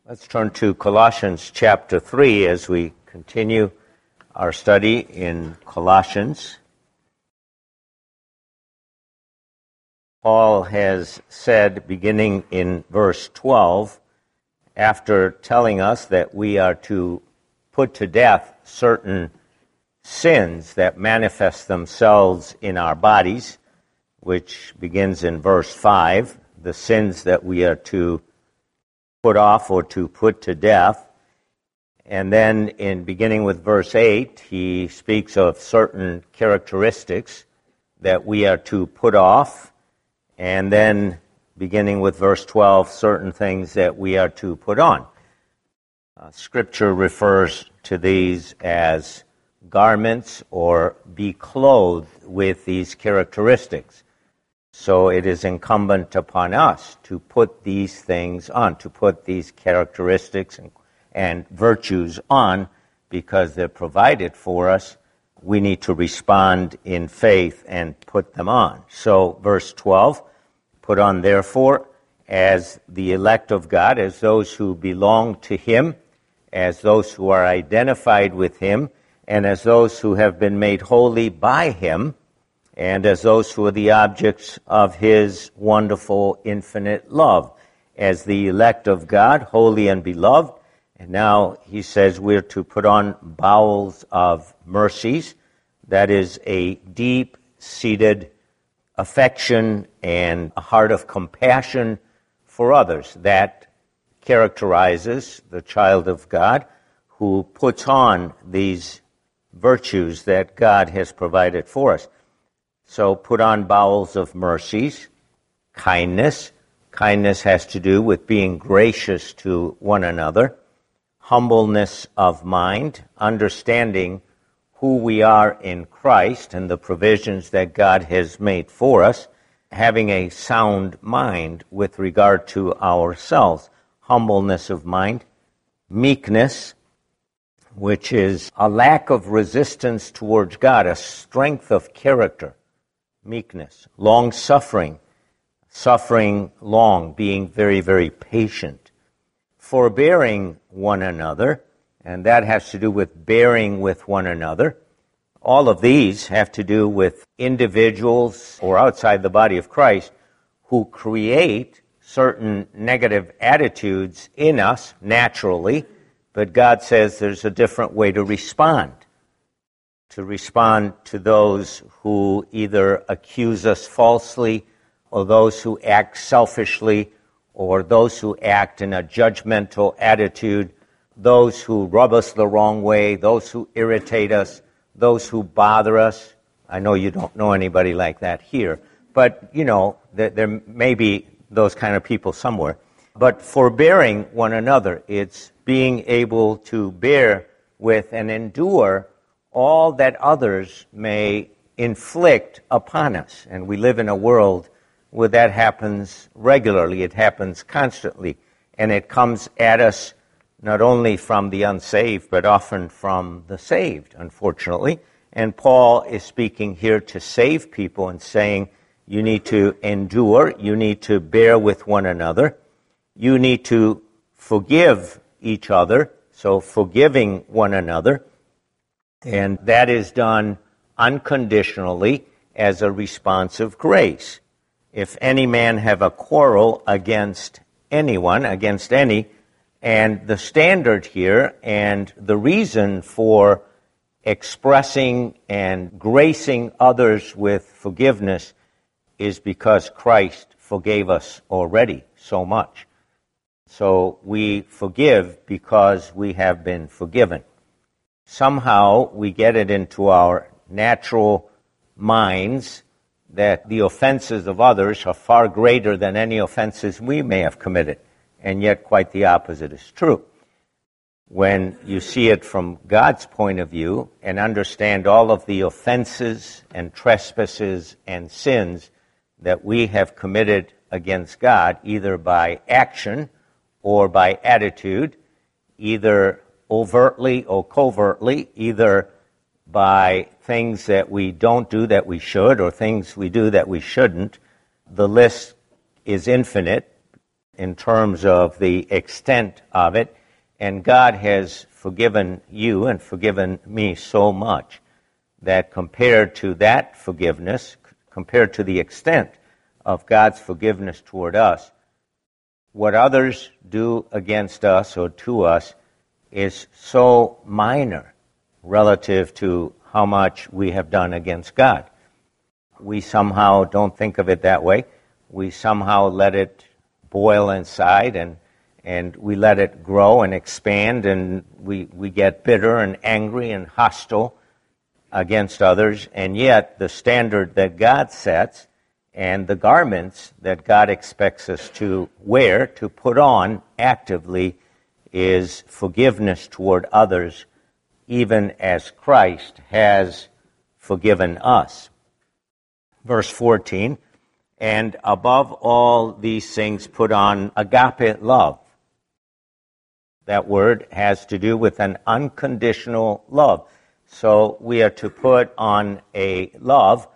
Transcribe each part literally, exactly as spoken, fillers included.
Let's turn to Colossians chapter three as we continue our study in Colossians. Paul has said, beginning in verse twelve, after telling us that we are to put to death certain sins that manifest themselves in our bodies, which begins in verse five, the sins that we are to put off or to put to death. And then in beginning with verse eight, he speaks of certain characteristics that we are to put off. And then beginning with verse twelve, certain things that we are to put on. Uh, scripture refers to these as garments or be clothed with these characteristics. So it is incumbent upon us to put these things on, to put these characteristics and, and virtues on, because they're provided for us. We need to respond in faith and put them on. So verse twelve, put on therefore as the elect of God, as those who belong to Him, as those who are identified with Him, and as those who have been made holy by Him, and as those who are the objects of His wonderful infinite love, as the elect of God, holy and beloved. And now he says we're to put on bowels of mercies. That is a deep-seated affection and a heart of compassion for others. That characterizes the child of God who puts on these virtues that God has provided for us. So put on bowels of mercies, kindness. Kindness has to do with being gracious to one another. Humbleness of mind, understanding who we are in Christ and the provisions that God has made for us. Having a sound mind with regard to ourselves. Humbleness of mind. Meekness, which is a lack of resistance towards God, a strength of character. Meekness, long-suffering, suffering long, being very, very patient, forbearing one another, and that has to do with bearing with one another. All of these have to do with individuals or outside the body of Christ who create certain negative attitudes in us naturally, but God says there's a different way to respond. To respond to those who either accuse us falsely, or those who act selfishly, or those who act in a judgmental attitude, those who rub us the wrong way, those who irritate us, those who bother us. I know you don't know anybody like that here, but, you know, there, there may be those kind of people somewhere. But forbearing one another, it's being able to bear with and endure all that others may inflict upon us. And we live in a world where that happens regularly. It happens constantly. And it comes at us not only from the unsaved, but often from the saved, unfortunately. And Paul is speaking here to save people and saying, you need to endure, you need to bear with one another, you need to forgive each other, so forgiving one another. And that is done unconditionally as a response of grace. If any man have a quarrel against anyone, against any, and the standard here and the reason for expressing and gracing others with forgiveness is because Christ forgave us already so much. So we forgive because we have been forgiven. Somehow we get it into our natural minds that the offenses of others are far greater than any offenses we may have committed, and yet quite the opposite is true. When you see it from God's point of view and understand all of the offenses and trespasses and sins that we have committed against God, either by action or by attitude, either overtly or covertly, either by things that we don't do that we should or things we do that we shouldn't, the list is infinite. in terms of the extent of it, and God has forgiven you and forgiven me so much that compared to that forgiveness, compared to the extent of God's forgiveness toward us, what others do against us or to us is so minor relative to how much we have done against God. We somehow don't think of it that way. We somehow let it boil inside, and and we let it grow and expand, and we, we get bitter and angry and hostile against others. And yet the standard that God sets and the garments that God expects us to wear, to put on actively, is forgiveness toward others, even as Christ has forgiven us. Verse fourteen, and above all these things put on agape love. That word has to do with an unconditional love. So we are to put on a love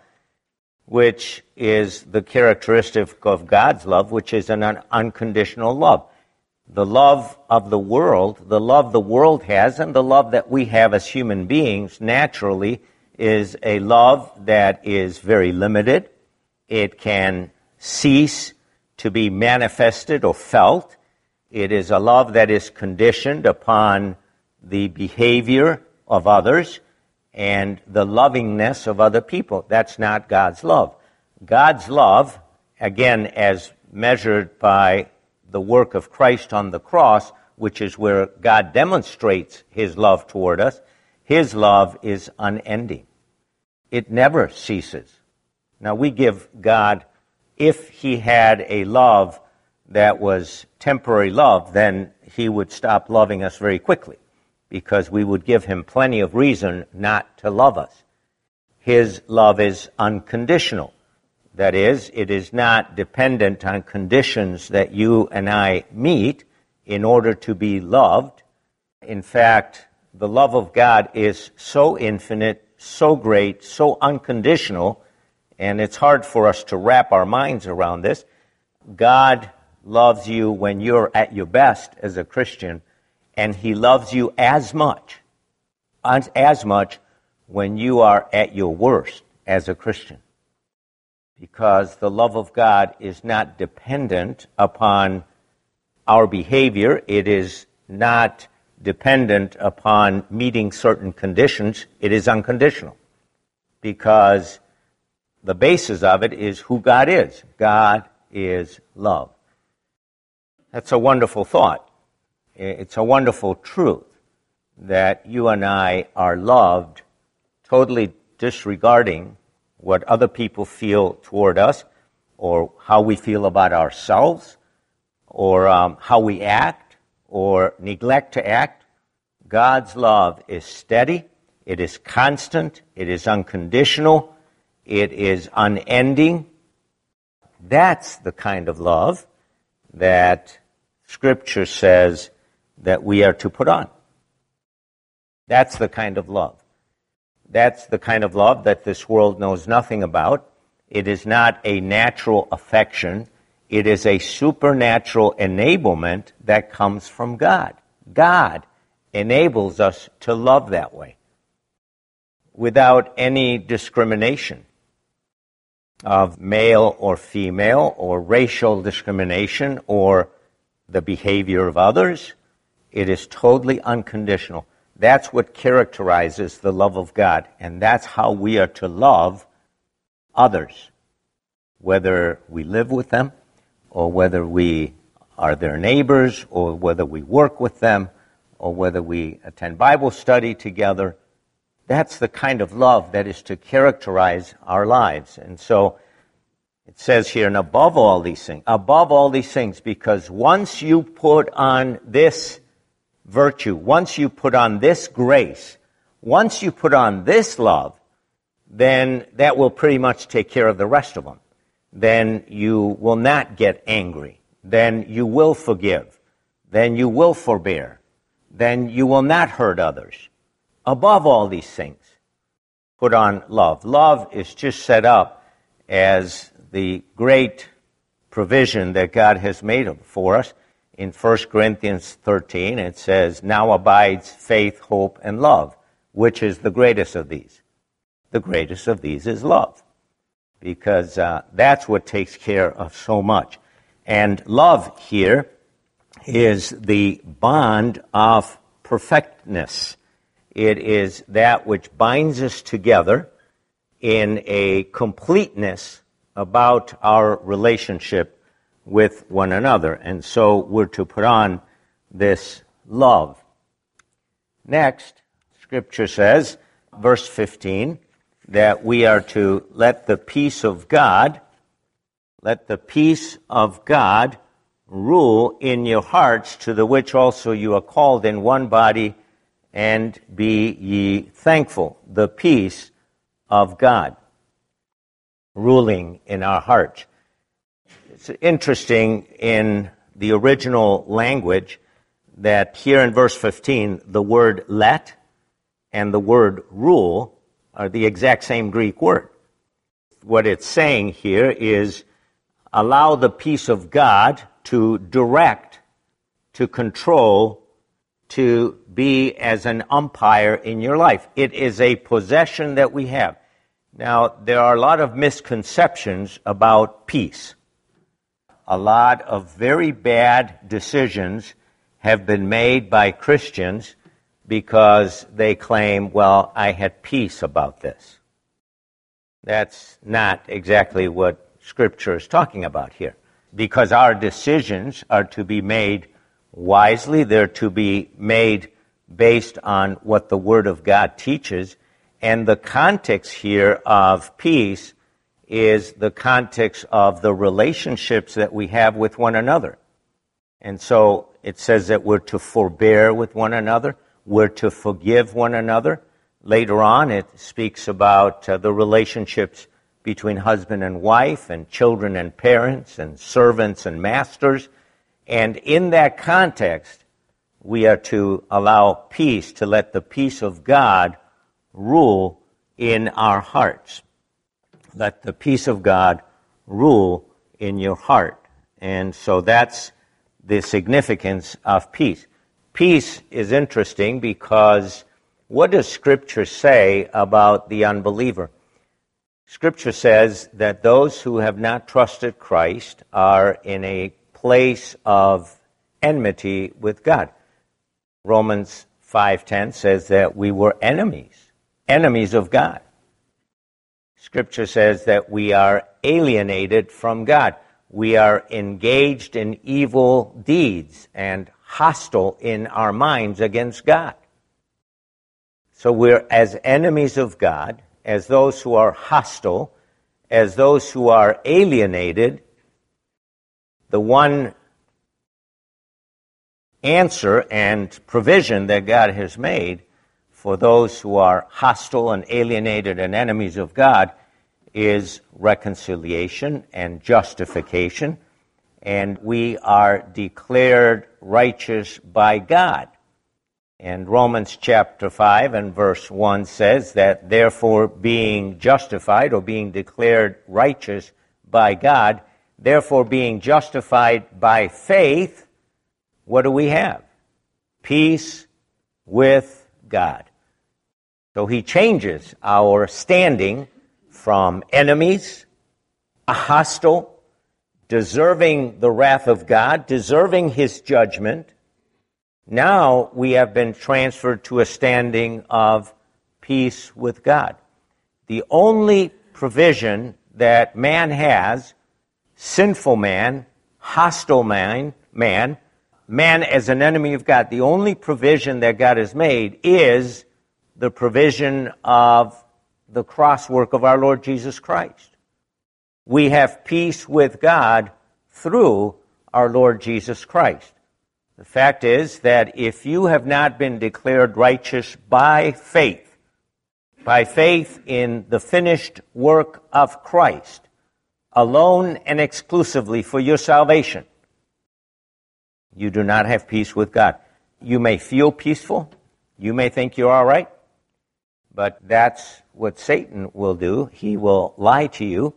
which is the characteristic of God's love, which is an unconditional love. The love of the world, the love the world has, and the love that we have as human beings naturally is a love that is very limited. It can cease to be manifested or felt. It is a love that is conditioned upon the behavior of others and the lovingness of other people. That's not God's love. God's love, again, as measured by the work of Christ on the cross, which is where God demonstrates his love toward us, his love is unending. It never ceases. Now, we give God, if he had a love that was temporary love, then he would stop loving us very quickly, because we would give him plenty of reason not to love us. His love is unconditional. That is, it is not dependent on conditions that you and I meet in order to be loved. In fact, the love of God is so infinite, so great, so unconditional, and it's hard for us to wrap our minds around this. God loves you when you're at your best as a Christian, and he loves you as much, as, as much when you are at your worst as a Christian. Because the love of God is not dependent upon our behavior. It is not dependent upon meeting certain conditions. It is unconditional. Because the basis of it is who God is. God is love. That's a wonderful thought. It's a wonderful truth that you and I are loved, totally disregarding what other people feel toward us, or how we feel about ourselves, or um, how we act, or neglect to act. God's love is steady, it is constant, it is unconditional, it is unending. That's the kind of love that Scripture says that we are to put on. That's the kind of love. That's the kind of love that this world knows nothing about. It is not a natural affection. It is a supernatural enablement that comes from God. God enables us to love that way without any discrimination of male or female or racial discrimination or the behavior of others. It is totally unconditional. That's what characterizes the love of God, and that's how we are to love others, whether we live with them, or whether we are their neighbors, or whether we work with them, or whether we attend Bible study together. That's the kind of love that is to characterize our lives. And so it says here, and above all these things, above all these things, because once you put on this virtue, once you put on this grace, once you put on this love, then that will pretty much take care of the rest of them. Then you will not get angry. Then you will forgive. Then you will forbear. Then you will not hurt others. Above all these things, put on love. Love is just set up as the great provision that God has made for us. In First Corinthians thirteen, it says, "Now abides faith, hope, and love. Which is the greatest of these?" The greatest of these is love, because uh, that's what takes care of so much. And love here is the bond of perfectness. It is that which binds us together in a completeness about our relationship with one another. And so we're to put on this love. Next, Scripture says, verse fifteen, that we are to let the peace of God, let the peace of God rule in your hearts, to the which also you are called in one body, and be ye thankful. The peace of God ruling in our hearts. It's interesting in the original language that here in verse fifteen, the word let and the word rule are the exact same Greek word. What it's saying here is allow the peace of God to direct, to control, to be as an umpire in your life. It is a possession that we have. Now, there are a lot of misconceptions about peace. A lot of very bad decisions have been made by Christians because they claim, well, I had peace about this. That's not exactly what Scripture is talking about here. Because our decisions are to be made wisely, they're to be made based on what the Word of God teaches. And the context here of peace is the context of the relationships that we have with one another. And so it says that we're to forbear with one another, we're to forgive one another. Later on, it speaks about uh, the relationships between husband and wife, and children and parents, and servants and masters. And in that context, we are to allow peace, to let the peace of God rule in our hearts. Let the peace of God rule in your heart. And so that's the significance of peace. Peace is interesting because what does Scripture say about the unbeliever? Scripture says that those who have not trusted Christ are in a place of enmity with God. Romans five ten says that we were enemies, enemies of God. Scripture says that we are alienated from God. We are engaged in evil deeds and hostile in our minds against God. So we're as enemies of God, as those who are hostile, as those who are alienated. The one answer and provision that God has made for those who are hostile and alienated and enemies of God is reconciliation and justification, and we are declared righteous by God. And Romans chapter five and verse one says that therefore being justified or being declared righteous by God, therefore being justified by faith, what do we have? Peace with God. So he changes our standing from enemies, hostile, deserving the wrath of God, deserving his judgment. Now we have been transferred to a standing of peace with God. The only provision that man has, sinful man, hostile man, man, man as an enemy of God, the only provision that God has made is the provision of the cross work of our Lord Jesus Christ. We have peace with God through our Lord Jesus Christ. The fact is that if you have not been declared righteous by faith, by faith in the finished work of Christ, alone and exclusively for your salvation, you do not have peace with God. You may feel peaceful, you may think you're all right, but that's what Satan will do. He will lie to you,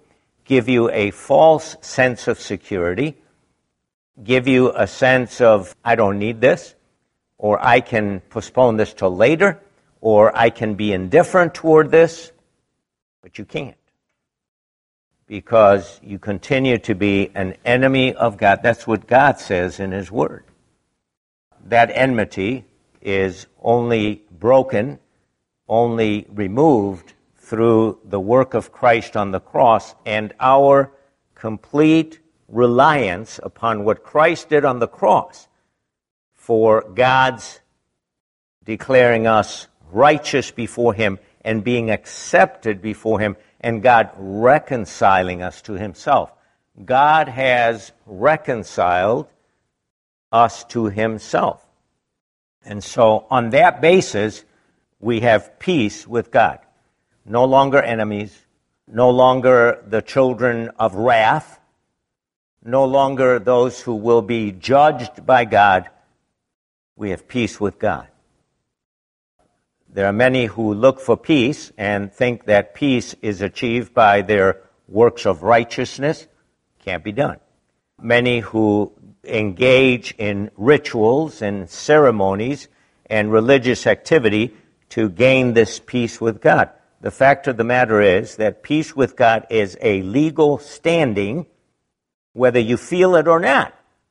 give you a false sense of security, give you a sense of, I don't need this, or I can postpone this till later, or I can be indifferent toward this, but you can't. Because you continue to be an enemy of God. That's what God says in His Word. That enmity is only broken, only removed through the work of Christ on the cross and our complete reliance upon what Christ did on the cross for God's declaring us righteous before Him and being accepted before Him, and God reconciling us to Himself. God has reconciled us to Himself. And so on that basis, we have peace with God. No longer enemies, no longer the children of wrath, no longer those who will be judged by God. We have peace with God. There are many who look for peace and think that peace is achieved by their works of righteousness. Can't be done. Many who engage in rituals and ceremonies and religious activity to gain this peace with God. The fact of the matter is that peace with God is a legal standing, whether you feel it or not.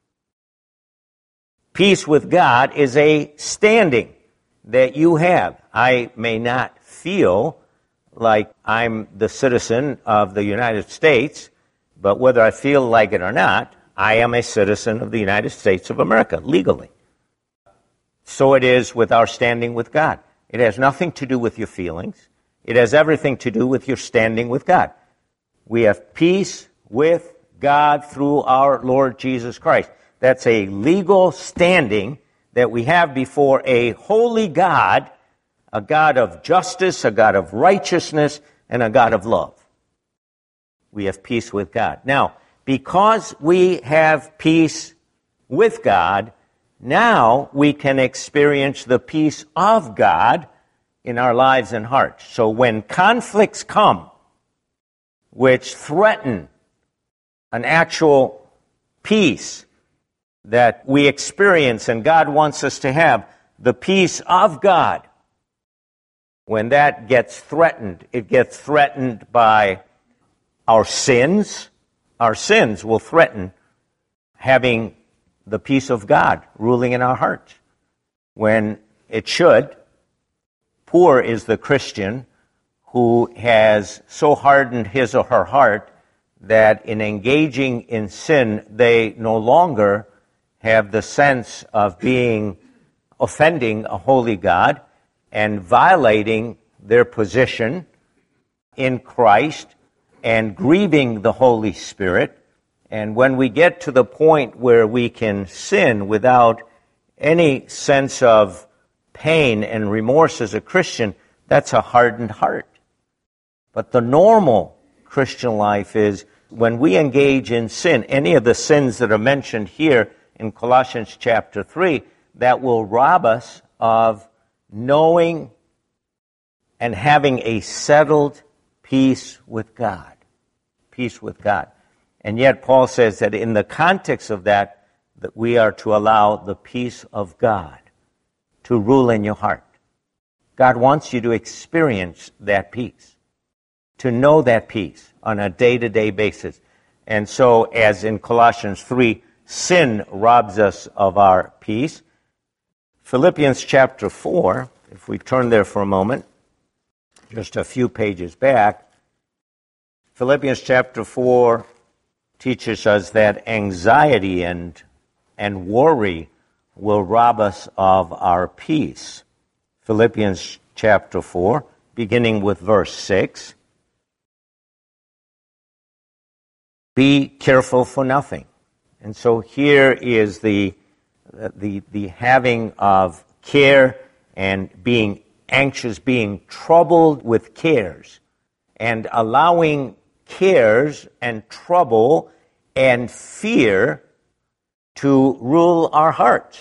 Peace with God is a standing that you have. I may not feel like I'm the citizen of the United States, but whether I feel like it or not, I am a citizen of the United States of America, legally. So it is with our standing with God. It has nothing to do with your feelings. It has everything to do with your standing with God. We have peace with God through our Lord Jesus Christ. That's a legal standing that we have before a holy God, a God of justice, a God of righteousness, and a God of love. We have peace with God. Now, because we have peace with God, now we can experience the peace of God in our lives and hearts. So when conflicts come, which threaten an actual peace that we experience and God wants us to have, the peace of God, when that gets threatened, it gets threatened by our sins. Our sins will threaten having the peace of God ruling in our hearts, when it should. Poor is the Christian who has so hardened his or her heart that in engaging in sin, they no longer have the sense of being offending a holy God and violating their position in Christ and grieving the Holy Spirit. And when we get to the point where we can sin without any sense of pain and remorse as a Christian, that's a hardened heart. But the normal Christian life is when we engage in sin, any of the sins that are mentioned here in Colossians chapter three, that will rob us of knowing and having a settled peace with God. Peace with God. And yet Paul says that in the context of that, that we are to allow the peace of God to rule in your heart. God wants you to experience that peace, to know that peace on a day-to-day basis. And so, as in Colossians three, sin robs us of our peace. Philippians chapter four, if we turn there for a moment, just a few pages back, Philippians chapter four teaches us that anxiety and, and worry will rob us of our peace. Philippians chapter four, beginning with verse six. Be careful for nothing. And so here is the, the, the having of care and being anxious, being troubled with cares, and allowing cares and trouble and fear to rule our hearts.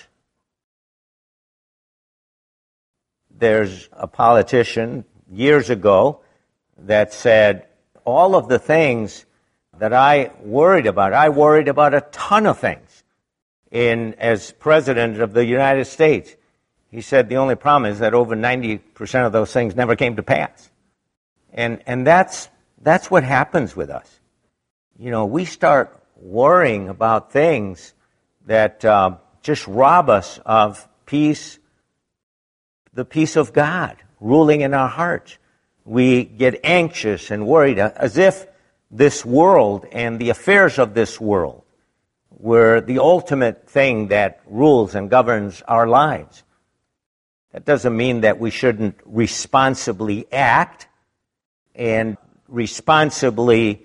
There's a politician years ago that said all of the things that I worried about. I worried about a ton of things. In as President of the United States, he said the only problem is that over ninety percent of those things never came to pass. And and that's that's what happens with us. You know, we start worrying about things that uh, just rob us of peace, the peace of God ruling in our hearts. We get anxious and worried as if this world and the affairs of this world were the ultimate thing that rules and governs our lives. That doesn't mean that we shouldn't responsibly act and responsibly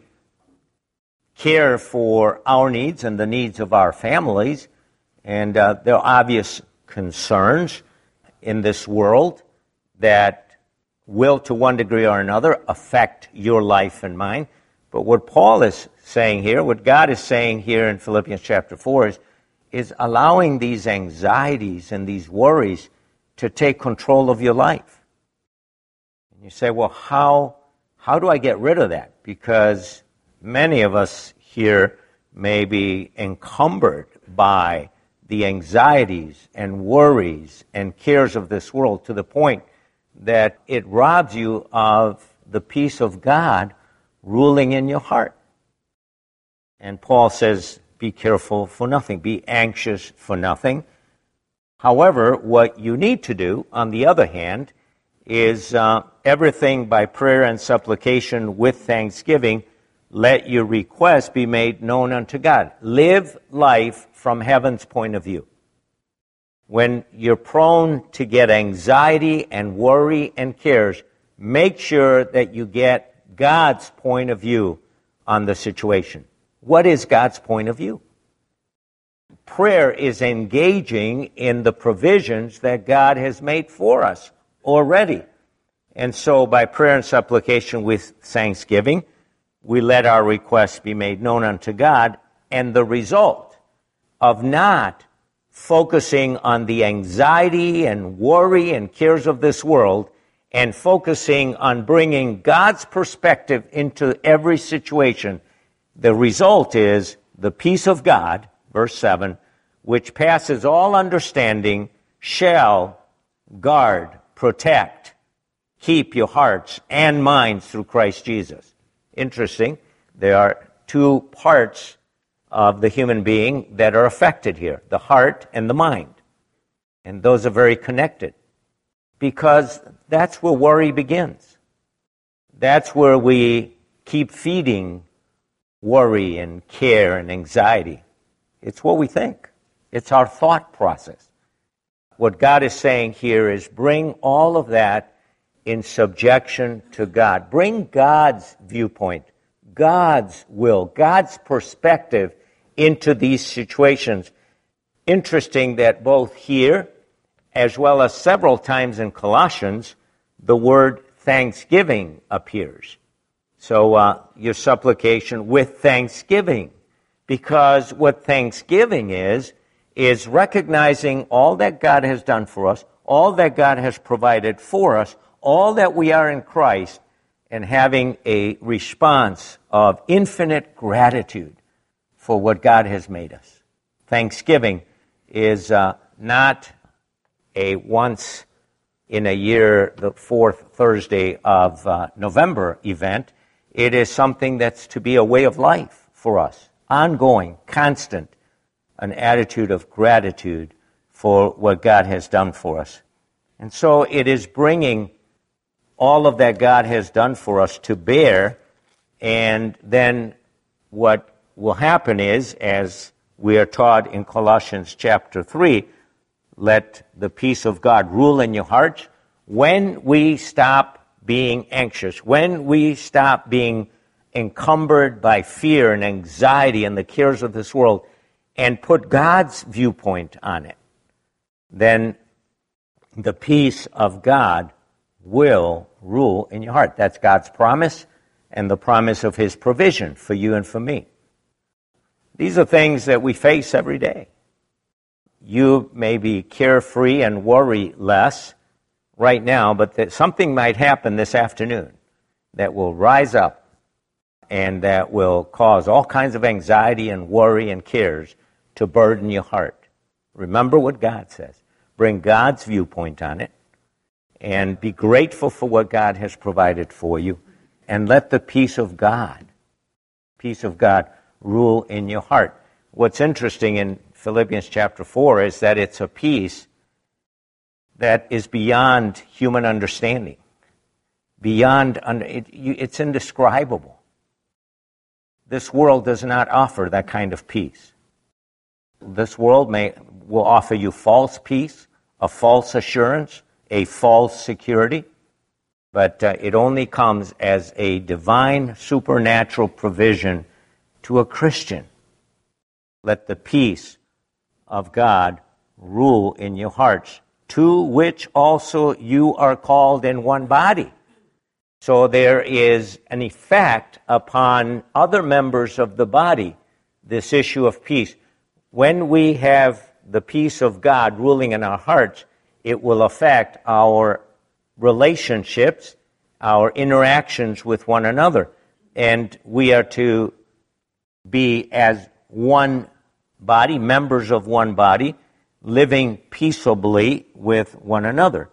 care for our needs and the needs of our families. And uh, there are obvious concerns in this world that will, to one degree or another, affect your life and mine. But what Paul is saying here, what God is saying here in Philippians chapter four is, is allowing these anxieties and these worries to take control of your life. And you say, well, how, how do I get rid of that? Because many of us here may be encumbered by the anxieties and worries and cares of this world to the point that it robs you of the peace of God ruling in your heart. And Paul says, be careful for nothing, be anxious for nothing. However, what you need to do, on the other hand, is uh, everything by prayer and supplication with thanksgiving, let your requests be made known unto God. Live life from heaven's point of view. When you're prone to get anxiety and worry and cares, make sure that you get God's point of view on the situation. What is God's point of view? Prayer is engaging in the provisions that God has made for us already. And so by prayer and supplication with thanksgiving, we let our requests be made known unto God, and the result of not focusing on the anxiety and worry and cares of this world and focusing on bringing God's perspective into every situation, the result is the peace of God, verse seven, which passes all understanding, shall guard, protect, keep your hearts and minds through Christ Jesus. Interesting. There are two parts of the human being that are affected here, the heart and the mind. And those are very connected because that's where worry begins. That's where we keep feeding worry and care and anxiety. It's what we think. It's our thought process. What God is saying here is bring all of that in subjection to God. Bring God's viewpoint, God's will, God's perspective into these situations. Interesting that both here, as well as several times in Colossians, the word thanksgiving appears. So uh, your supplication with thanksgiving, because what thanksgiving is, is recognizing all that God has done for us, all that God has provided for us, all that we are in Christ, and having a response of infinite gratitude for what God has made us. Thanksgiving is uh, not a once in a year, the fourth Thursday of uh, November event. It is something that's to be a way of life for us, ongoing, constant, an attitude of gratitude for what God has done for us. And so it is bringing all of that God has done for us to bear, and then what will happen is, as we are taught in Colossians chapter three, let the peace of God rule in your hearts. When we stop being anxious, when we stop being encumbered by fear and anxiety and the cares of this world, and put God's viewpoint on it, then the peace of God will rule in your heart. That's God's promise and the promise of His provision for you and for me. These are things that we face every day. You may be carefree and worry less right now, but that something might happen this afternoon that will rise up and that will cause all kinds of anxiety and worry and cares to burden your heart. Remember what God says. Bring God's viewpoint on it, and be grateful for what God has provided for you, and let the peace of God, peace of God, rule in your heart. What's interesting in Philippians chapter four is that it's a peace that is beyond human understanding. Beyond, it, it's indescribable. This world does not offer that kind of peace. This world may will offer you false peace, a false assurance, a false security, but uh, it only comes as a divine supernatural provision to a Christian. Let the peace of God rule in your hearts, to which also you are called in one body. So there is an effect upon other members of the body, this issue of peace. When we have the peace of God ruling in our hearts, it will affect our relationships, our interactions with one another. And we are to be as one body, members of one body, living peaceably with one another.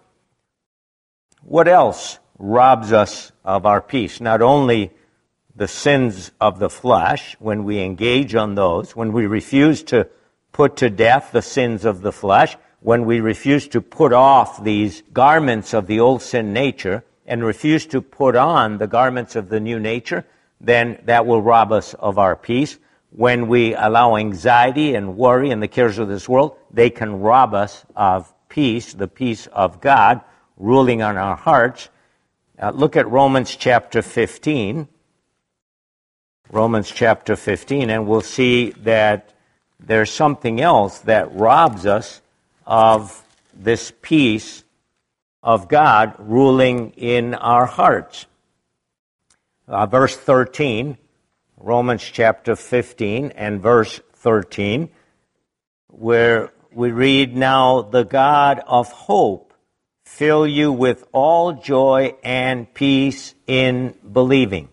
What else robs us of our peace? Not only the sins of the flesh, when we engage on those, when we refuse to put to death the sins of the flesh, when we refuse to put off these garments of the old sin nature and refuse to put on the garments of the new nature, then that will rob us of our peace. When we allow anxiety and worry and the cares of this world, they can rob us of peace, the peace of God ruling on our hearts. Uh, look at Romans chapter fifteen. Romans chapter fifteen, and we'll see that there's something else that robs us of this peace of God ruling in our hearts. Uh, verse thirteen. Romans chapter fifteen and verse thirteen, where we read, "Now the God of hope fill you with all joy and peace in believing."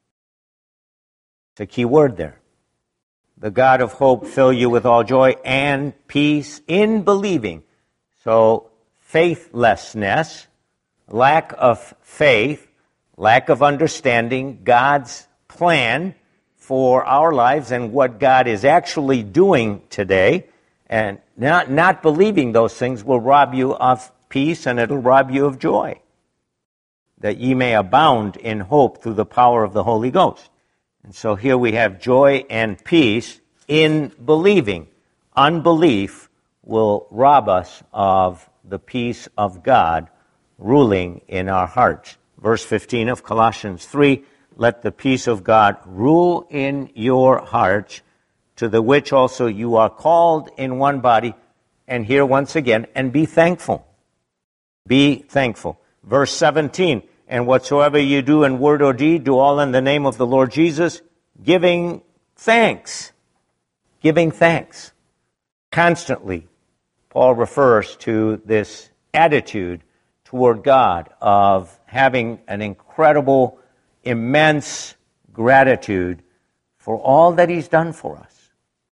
It's a key word there. The God of hope fill you with all joy and peace in believing. So faithlessness, lack of faith, lack of understanding God's plan for our lives and what God is actually doing today, and not, not believing those things will rob you of peace, and it'll rob you of joy, that ye may abound in hope through the power of the Holy Ghost. And so here we have joy and peace in believing. Unbelief will rob us of the peace of God ruling in our hearts. Verse fifteen of Colossians three, "Let the peace of God rule in your hearts, to the which also you are called in one body." And here once again, and be thankful. Be thankful. Verse seventeen, "And whatsoever you do in word or deed, do all in the name of the Lord Jesus, giving thanks." Giving thanks. Constantly, Paul refers to this attitude toward God of having an incredible, immense gratitude for all that He's done for us.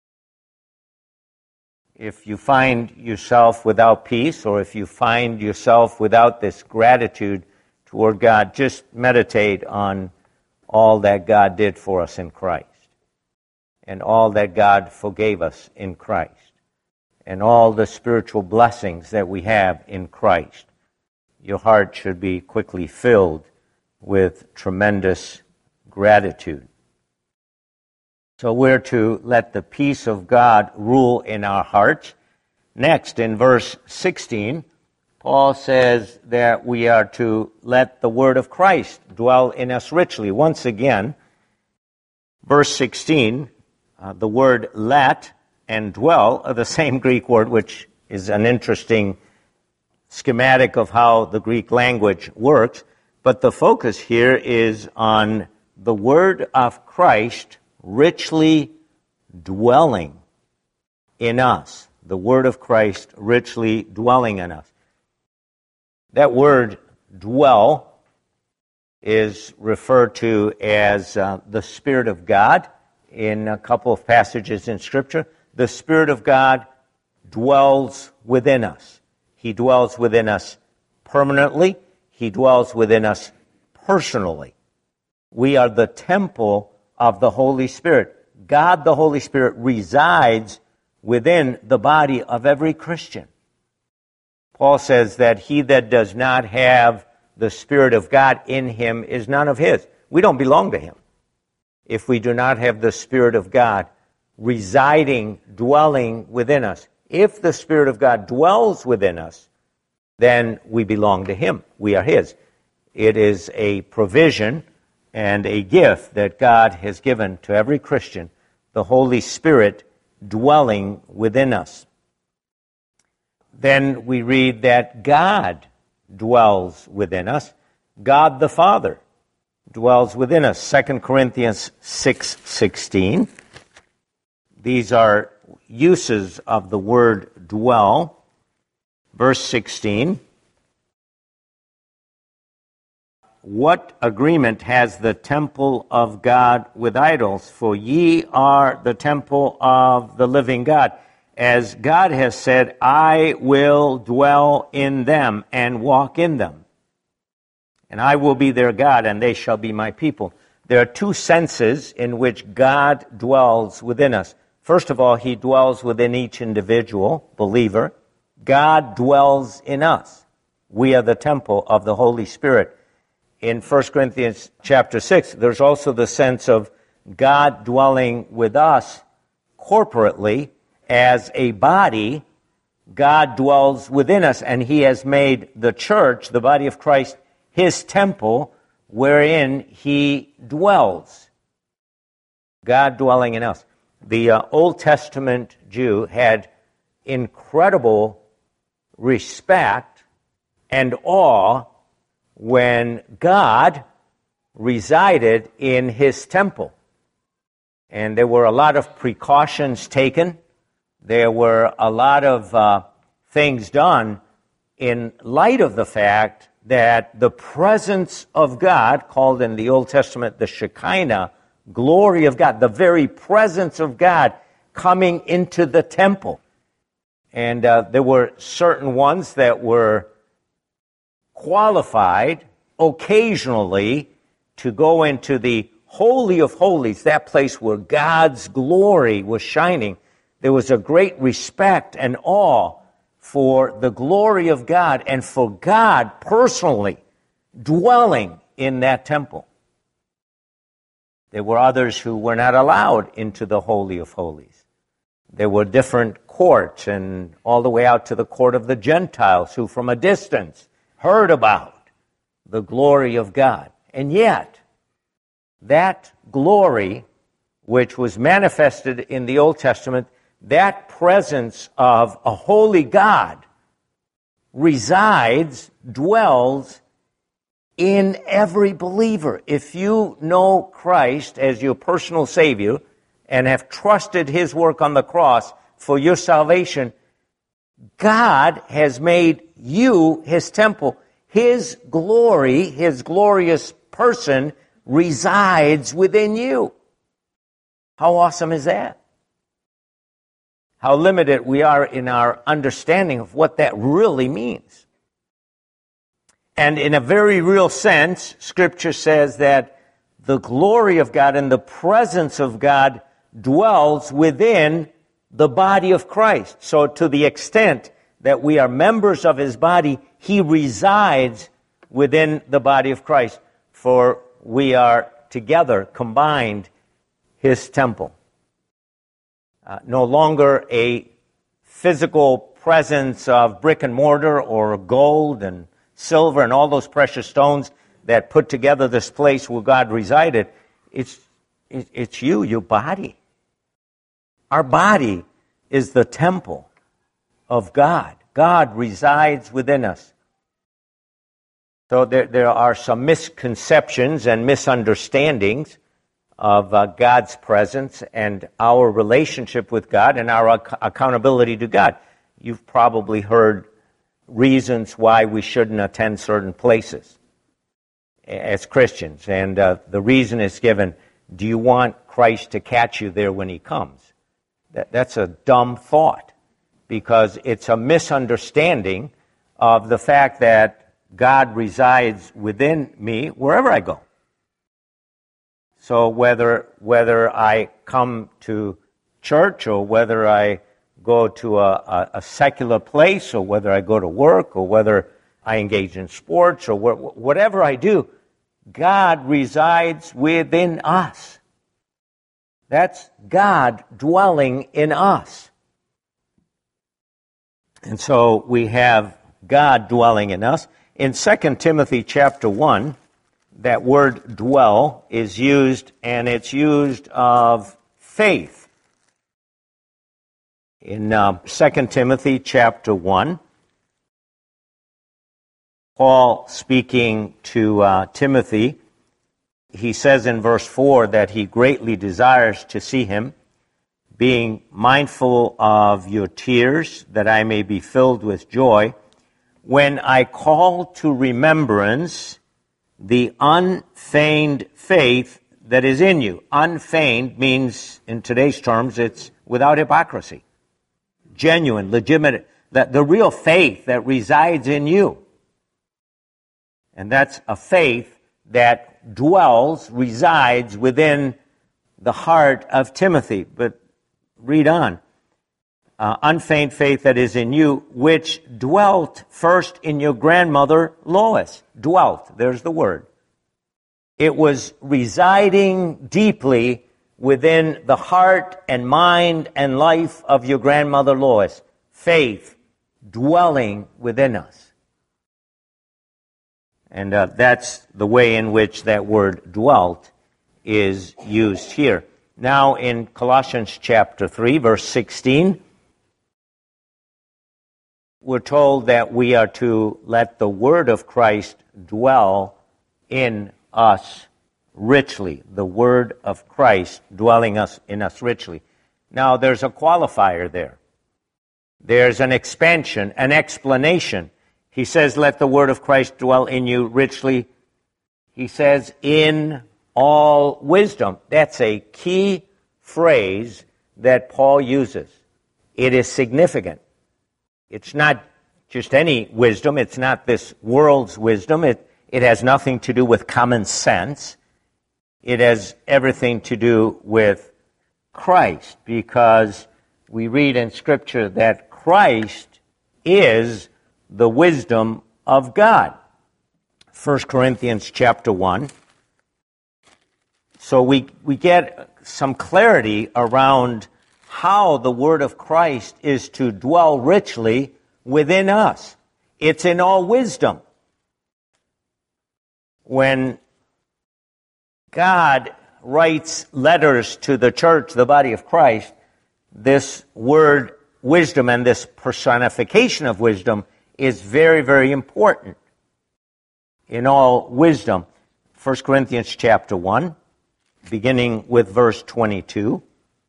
If you find yourself without peace, or if you find yourself without this gratitude toward God, just meditate on all that God did for us in Christ, and all that God forgave us in Christ, and all the spiritual blessings that we have in Christ. Your heart should be quickly filled with tremendous gratitude. So we're to let the peace of God rule in our hearts. Next, in verse sixteen, Paul says that we are to let the word of Christ dwell in us richly. Once again, verse sixteen, uh, the word let and dwell are the same Greek word, which is an interesting schematic of how the Greek language works. But the focus here is on the word of Christ richly dwelling in us. The word of Christ richly dwelling in us. That word dwell is referred to as uh, the Spirit of God in a couple of passages in Scripture. The Spirit of God dwells within us. He dwells within us permanently. He dwells within us personally. We are the temple of the Holy Spirit. God, the Holy Spirit, resides within the body of every Christian. Paul says that he that does not have the Spirit of God in him is none of his. We don't belong to him if we do not have the Spirit of God residing, dwelling within us. If the Spirit of God dwells within us, then we belong to him. We are his. It is a provision and a gift that God has given to every Christian, the Holy Spirit dwelling within us. Then we read that God dwells within us. God the Father dwells within us. Second Corinthians six sixteen. These are uses of the word dwell. Verse sixteen. What agreement has the temple of God with idols? For ye are the temple of the living God. As God has said, I will dwell in them and walk in them. And I will be their God, and they shall be my people. There are two senses in which God dwells within us. First of all, he dwells within each individual believer. God dwells in us. We are the temple of the Holy Spirit. In First Corinthians chapter six, there's also the sense of God dwelling with us corporately. As a body, God dwells within us, and he has made the church, the body of Christ, his temple wherein he dwells. God dwelling in us. The uh, Old Testament Jew had incredible respect and awe when God resided in his temple. And there were a lot of precautions taken. There were a lot of uh, things done in light of the fact that the presence of God, called in the Old Testament the Shekinah, glory of God, the very presence of God coming into the temple. And uh, there were certain ones that were qualified occasionally to go into the Holy of Holies, that place where God's glory was shining. There was a great respect and awe for the glory of God and for God personally dwelling in that temple. There were others who were not allowed into the Holy of Holies. There were different courts, and all the way out to the court of the Gentiles, who from a distance heard about the glory of God. And yet, that glory, which was manifested in the Old Testament, that presence of a holy God resides, dwells in every believer. If you know Christ as your personal Savior and have trusted his work on the cross for your salvation, God has made you his temple. His glory, his glorious person, resides within you. How awesome is that? How limited we are in our understanding of what that really means. And in a very real sense, Scripture says that the glory of God and the presence of God dwells within the body of Christ. So to the extent that we are members of his body, he resides within the body of Christ. For we are together, combined, his temple. Uh, no longer a physical presence of brick and mortar or gold and silver and all those precious stones that put together this place where God resided. It's, it's you, your body. Our body is the temple of God. God resides within us. So there, there are some misconceptions and misunderstandings of uh, God's presence and our relationship with God and our ac- accountability to God. You've probably heard reasons why we shouldn't attend certain places. as Christians. And uh, the reason is given, do you want Christ to catch you there when he comes? That, that's a dumb thought, because it's a misunderstanding of the fact that God resides within me wherever I go. So whether whether I come to church, or whether I go to a, a, a secular place, or whether I go to work, or whether I engage in sports, or wh- whatever I do, God resides within us. That's God dwelling in us. And so we have God dwelling in us. In Second Timothy chapter one, that word dwell is used, and it's used of faith. In uh, Second Timothy chapter one, Paul speaking to uh, Timothy, he says in verse four that he greatly desires to see him, being mindful of your tears, that I may be filled with joy, when I call to remembrance the unfeigned faith that is in you. Unfeigned means, in today's terms, it's without hypocrisy. Genuine, legitimate, that the real faith that resides in you. And that's a faith that dwells, resides within the heart of Timothy. But read on. Uh, unfeigned faith that is in you, which dwelt first in your grandmother Lois. Dwelt, there's the word. It was residing deeply within the heart and mind and life of your grandmother Lois. Faith dwelling within us. And uh, that's the way in which that word dwelt is used here. Now in Colossians chapter three, verse sixteen, we're told that we are to let the word of Christ dwell in us richly. The word of Christ dwelling us in us richly. Now there's a qualifier there. There's an expansion, an explanation. He says, let the word of Christ dwell in you richly. He says, in all wisdom. That's a key phrase that Paul uses. It is significant. It's not just any wisdom. It's not this world's wisdom. It, it has nothing to do with common sense. It has everything to do with Christ, because we read in Scripture that Christ is the wisdom of God. First Corinthians chapter one. So we, we get some clarity around how the word of Christ is to dwell richly within us. It's in all wisdom. When God writes letters to the church, the body of Christ, this word wisdom and this personification of wisdom is very, very important. In all wisdom. First Corinthians chapter one, beginning with verse twenty-two.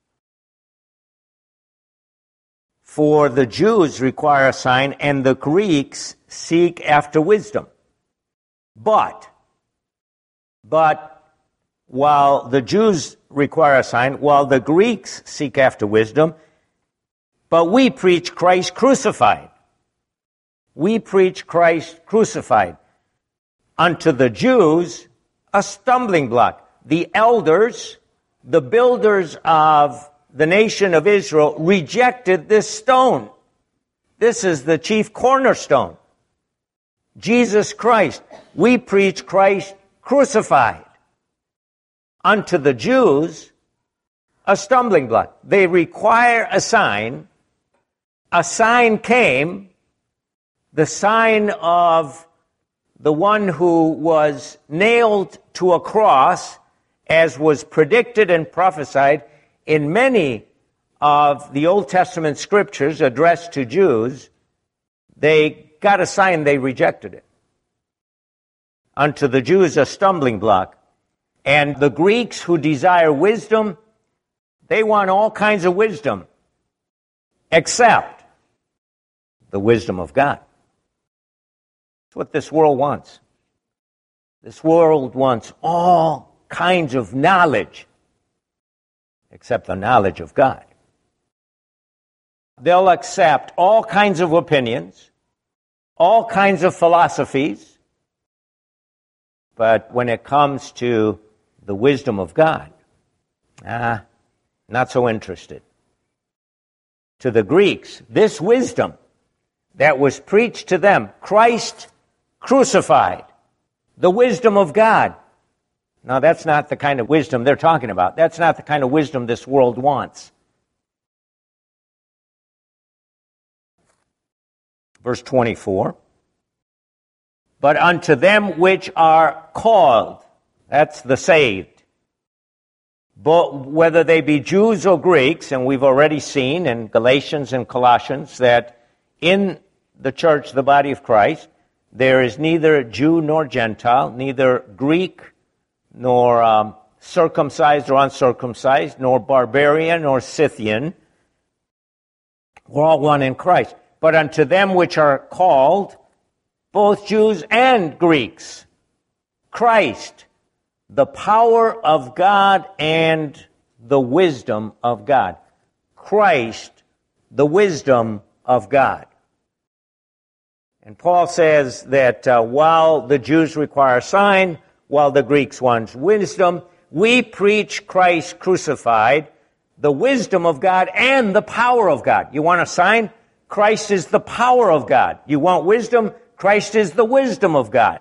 For the Jews require a sign, and the Greeks seek after wisdom. But, but, while the Jews require a sign, while the Greeks seek after wisdom, but we preach Christ crucified. We preach Christ crucified. Unto the Jews, a stumbling block. The elders, the builders of the nation of Israel, rejected this stone. This is the chief cornerstone. Jesus Christ. We preach Christ crucified. Unto the Jews, a stumbling block. They require a sign. A sign came, the sign of the one who was nailed to a cross, as was predicted and prophesied in many of the Old Testament scriptures addressed to Jews. They got a sign, they rejected it. Unto the Jews a stumbling block. And the Greeks who desire wisdom, they want all kinds of wisdom, except the wisdom of God. That's what this world wants. This world wants all kinds of knowledge, except the knowledge of God. They'll accept all kinds of opinions, all kinds of philosophies, but when it comes to the wisdom of God, ah, not so interested. To the Greeks, this wisdom that was preached to them, Christ crucified, the wisdom of God. Now, that's not the kind of wisdom they're talking about. That's not the kind of wisdom this world wants. Verse twenty-four, but unto them which are called, that's the saved, but whether they be Jews or Greeks, and we've already seen in Galatians and Colossians that in the church, the body of Christ, there is neither Jew nor Gentile, neither Greek nor um, circumcised or uncircumcised, nor barbarian nor Scythian. We're all one in Christ. But unto them which are called, both Jews and Greeks, Christ, the power of God and the wisdom of God. Christ, the wisdom of God. And Paul says that uh, while the Jews require a sign, while the Greeks want wisdom, we preach Christ crucified, the wisdom of God and the power of God. You want a sign? Christ is the power of God. You want wisdom? Christ is the wisdom of God.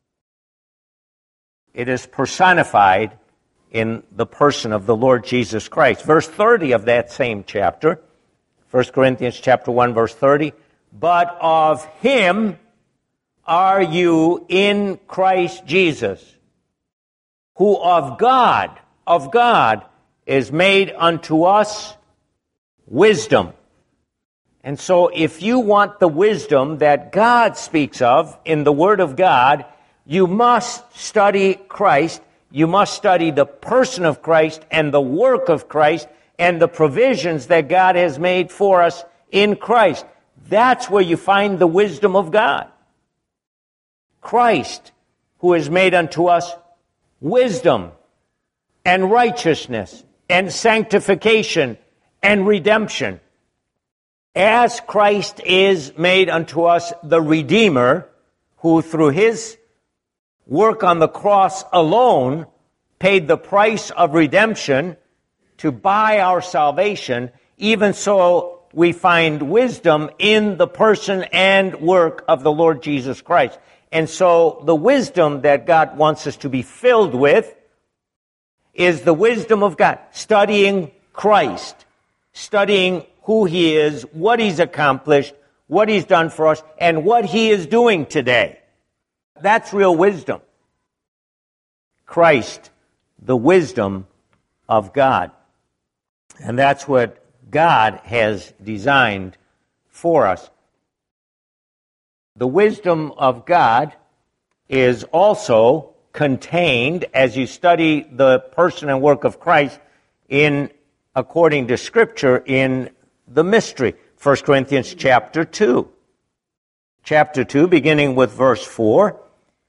It is personified in the person of the Lord Jesus Christ. Verse thirty of that same chapter, First Corinthians chapter one, verse thirty, but of him are you in Christ Jesus, who of God, of God, is made unto us wisdom. And so if you want the wisdom that God speaks of in the Word of God, you must study Christ. You must study the person of Christ and the work of Christ and the provisions that God has made for us in Christ. That's where you find the wisdom of God. Christ, who has made unto us wisdom and righteousness and sanctification and redemption. As Christ is made unto us the Redeemer, who through his work on the cross alone paid the price of redemption to buy our salvation, even so we find wisdom in the person and work of the Lord Jesus Christ. And so the wisdom that God wants us to be filled with is the wisdom of God, studying Christ, studying who he is, what he's accomplished, what he's done for us, and what he is doing today. That's real wisdom. Christ, the wisdom of God. And that's what God has designed for us. The wisdom of God is also contained, as you study the person and work of Christ, in according to Scripture, in the mystery. First Corinthians chapter two. Chapter two, beginning with verse four.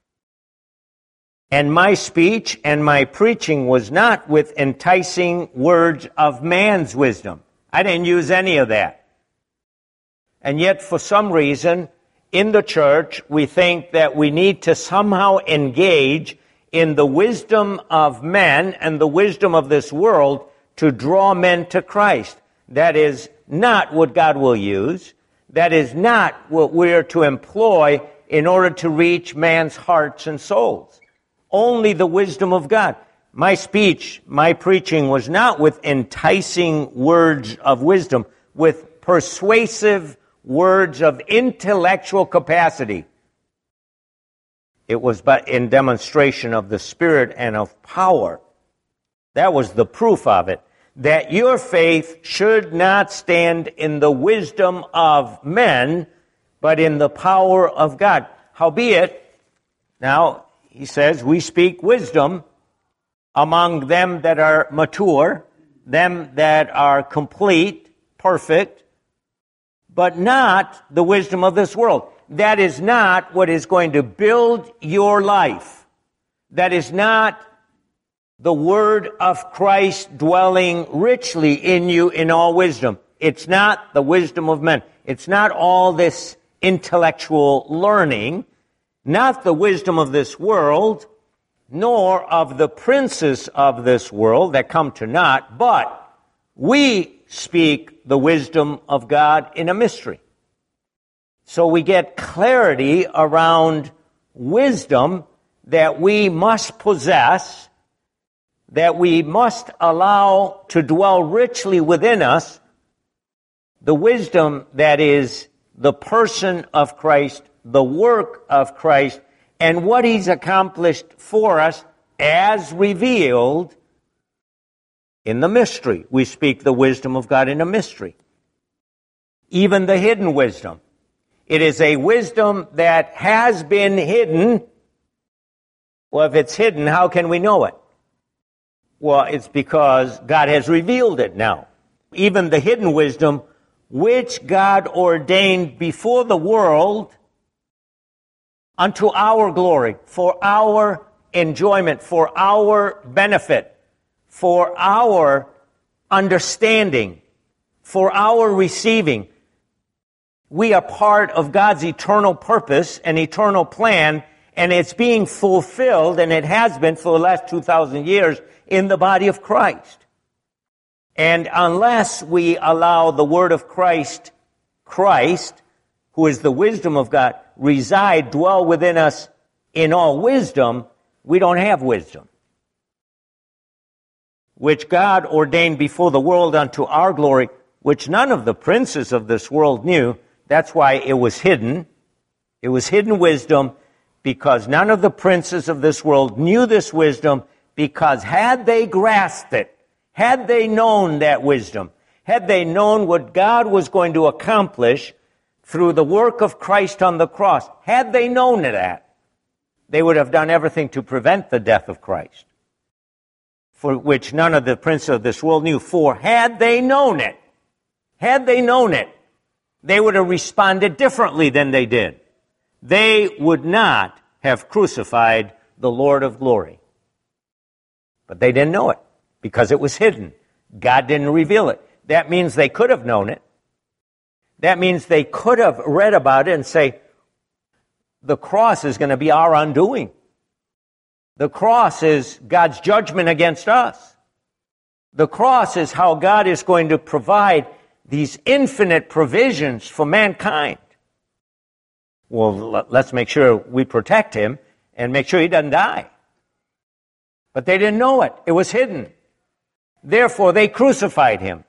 And my speech and my preaching was not with enticing words of man's wisdom. I didn't use any of that. And yet, for some reason, in the church, we think that we need to somehow engage in the wisdom of men and the wisdom of this world to draw men to Christ. That is not what God will use. That is not what we're to employ in order to reach man's hearts and souls. Only the wisdom of God. My speech, my preaching was not with enticing words of wisdom, with persuasive words of intellectual capacity. It was but in demonstration of the Spirit and of power. That was the proof of it. That your faith should not stand in the wisdom of men, but in the power of God. Howbeit, now, he says, we speak wisdom among them that are mature, them that are complete, perfect, but not the wisdom of this world. That is not what is going to build your life. that is not the word of Christ dwelling richly in you in all wisdom. It's not the wisdom of men. It's not all this intellectual learning, not the wisdom of this world, nor of the princes of this world that come to naught, but we speak the wisdom of God in a mystery. So we get clarity around wisdom that we must possess, that we must allow to dwell richly within us, the wisdom that is the person of Christ, the work of Christ, and what he's accomplished for us as revealed in the mystery. We speak the wisdom of God in a mystery. Even the hidden wisdom. It is a wisdom that has been hidden. Well, if it's hidden, how can we know it? Well, it's because God has revealed it now. Even the hidden wisdom, which God ordained before the world unto our glory, for our enjoyment, for our benefit, for our understanding, for our receiving. We are part of God's eternal purpose and eternal plan, and it's being fulfilled, and it has been for the last two thousand years in the body of Christ. And unless we allow the word of Christ, Christ, who is the wisdom of God, reside, dwell within us in all wisdom, we don't have wisdom. Which God ordained before the world unto our glory, which none of the princes of this world knew. That's why it was hidden. It was hidden wisdom, because none of the princes of this world knew this wisdom, because had they grasped it, had they known that wisdom, had they known what God was going to accomplish through the work of Christ on the cross, had they known that, they would have done everything to prevent the death of Christ, for which none of the princes of this world knew. For had they known it, had they known it, they would have responded differently than they did. They would not have crucified the Lord of glory. But they didn't know it, because it was hidden. God didn't reveal it. That means they could have known it. That means they could have read about it and say, the cross is going to be our undoing. The cross is God's judgment against us. The cross is how God is going to provide these infinite provisions for mankind. Well, let's make sure we protect him and make sure he doesn't die. But they didn't know it. It was hidden. Therefore, they crucified him.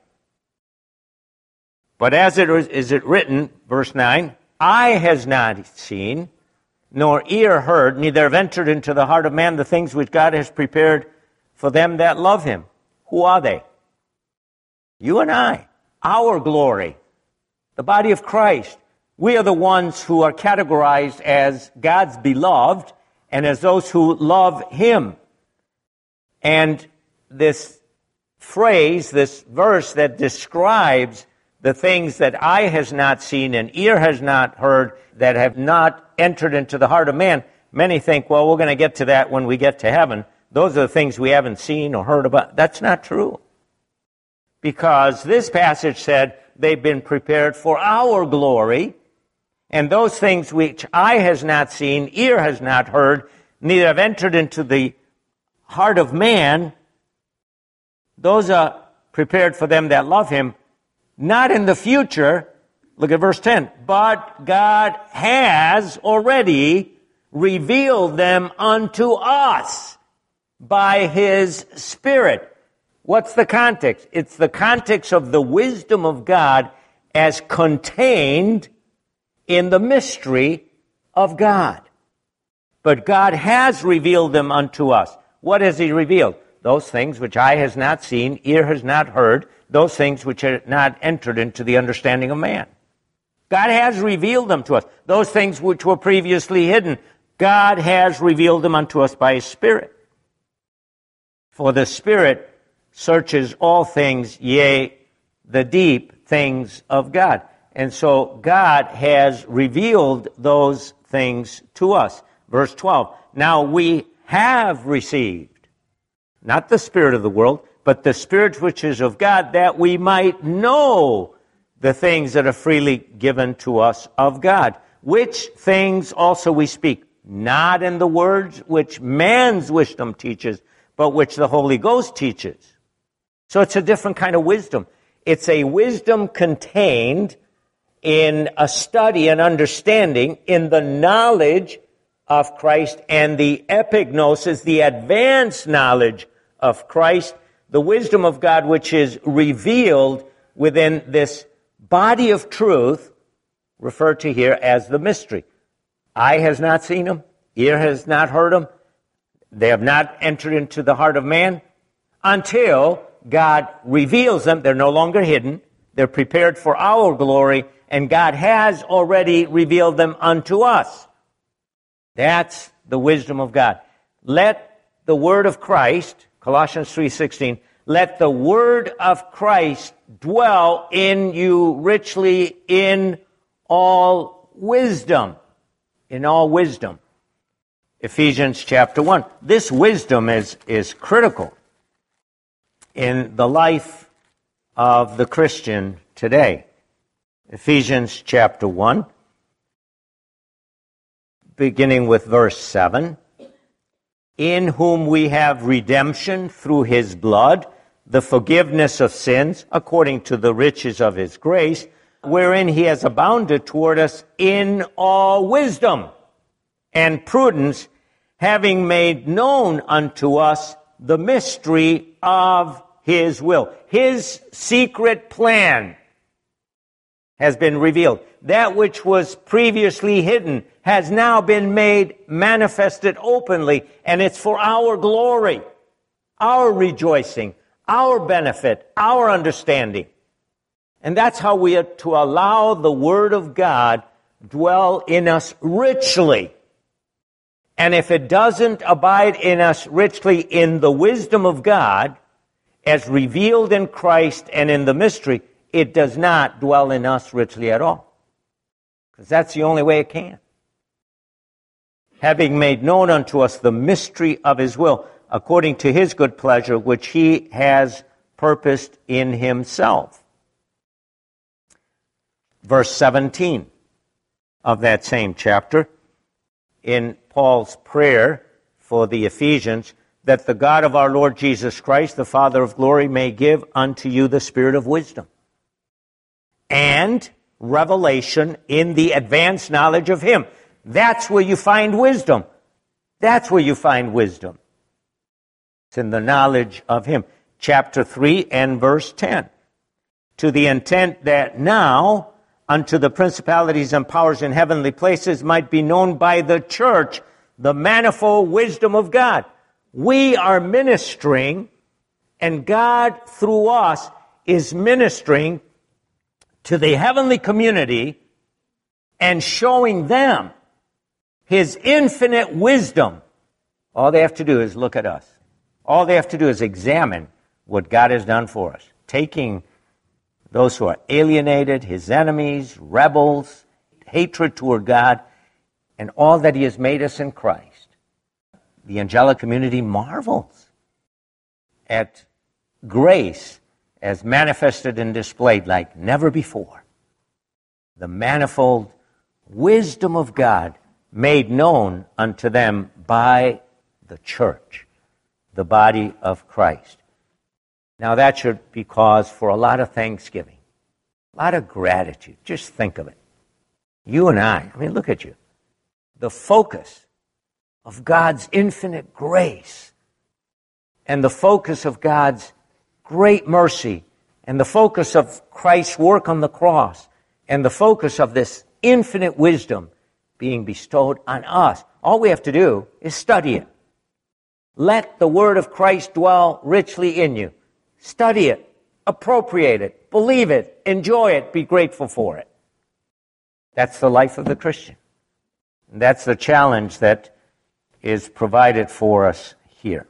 But as it is, is it written, verse nine, eye has not seen, nor ear heard, neither have entered into the heart of man the things which God has prepared for them that love him. Who are they? You and I. Our glory. The body of Christ. We are the ones who are categorized as God's beloved and as those who love him. And this phrase, this verse that describes the things that eye has not seen and ear has not heard, that have not entered into the heart of man, many think, well, we're going to get to that when we get to heaven. Those are the things we haven't seen or heard about. That's not true. Because this passage said they've been prepared for our glory, and those things which eye has not seen, ear has not heard, neither have entered into the heart of man, those are prepared for them that love him, not in the future. Look at verse ten. But God has already revealed them unto us by his Spirit. What's the context? It's the context of the wisdom of God as contained in the mystery of God. But God has revealed them unto us. What has he revealed? Those things which eye has not seen, ear has not heard, those things which have not entered into the understanding of man. God has revealed them to us. Those things which were previously hidden, God has revealed them unto us by his Spirit. For the Spirit searches all things, yea, the deep things of God. And so God has revealed those things to us. Verse twelve, now we have received, not the spirit of the world, but the Spirit which is of God, that we might know the things that are freely given to us of God, which things also we speak, not in the words which man's wisdom teaches, but which the Holy Ghost teaches. So it's a different kind of wisdom. It's a wisdom contained in a study and understanding in the knowledge of Christ, and the epignosis, the advanced knowledge of Christ, the wisdom of God which is revealed within this body of truth, referred to here as the mystery. Eye has not seen him, ear has not heard him, they have not entered into the heart of man until God reveals them. They're no longer hidden. They're prepared for our glory, and God has already revealed them unto us. That's the wisdom of God. Let the word of Christ, Colossians three sixteen, let the word of Christ dwell in you richly in all wisdom. In all wisdom. Ephesians chapter one. This wisdom is, is critical in the life of the Christian today. Ephesians chapter one, beginning with verse seven. In whom we have redemption through his blood, the forgiveness of sins, according to the riches of his grace, wherein he has abounded toward us in all wisdom and prudence, having made known unto us the mystery of his will. His secret plan has been revealed. That which was previously hidden has now been made manifested openly, and it's for our glory, our rejoicing, our benefit, our understanding. And that's how we are to allow the Word of God dwell in us richly. And if it doesn't abide in us richly in the wisdom of God, as revealed in Christ and in the mystery, it does not dwell in us richly at all. Because that's the only way it can. Having made known unto us the mystery of his will, according to his good pleasure, which he has purposed in himself. Verse seventeen of that same chapter, in Paul's prayer for the Ephesians, that the God of our Lord Jesus Christ, the Father of glory, may give unto you the spirit of wisdom and revelation in the advanced knowledge of him. That's where you find wisdom. That's where you find wisdom. It's in the knowledge of him. Chapter three and verse ten. To the intent that now unto the principalities and powers in heavenly places might be known by the church the manifold wisdom of God. We are ministering, and God through us is ministering to the heavenly community and showing them his infinite wisdom. All they have to do is look at us. All they have to do is examine what God has done for us, taking those who are alienated, his enemies, rebels, hatred toward God, and all that he has made us in Christ. The angelic community marvels at grace as manifested and displayed like never before. The manifold wisdom of God made known unto them by the church, the body of Christ. Now that should be cause for a lot of thanksgiving, a lot of gratitude. Just think of it. You and I, I mean, look at you. The focus of God's infinite grace and the focus of God's great mercy and the focus of Christ's work on the cross and the focus of this infinite wisdom being bestowed on us. All we have to do is study it. Let the word of Christ dwell richly in you. Study it, appropriate it, believe it, enjoy it, be grateful for it. That's the life of the Christian. And that's the challenge that is provided for us here.